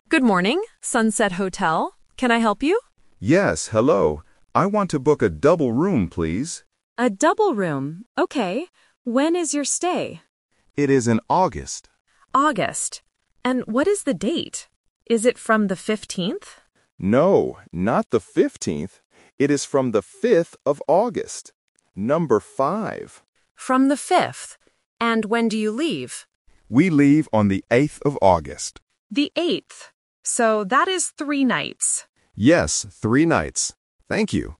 Good morning, Sunset Hotel. Can I help you? Yes, hello. I want to book a double room, please. A double room. Okay. When is your stay? It is in August. August. And what is the date? Is it from the 15th? No, not the 15th. It is from the 5th of August. Number 5. From the 5th. And when do you leave? We leave on the 8th of August. The 8th. So that is 3 nights. Yes, 3 nights. Thank you.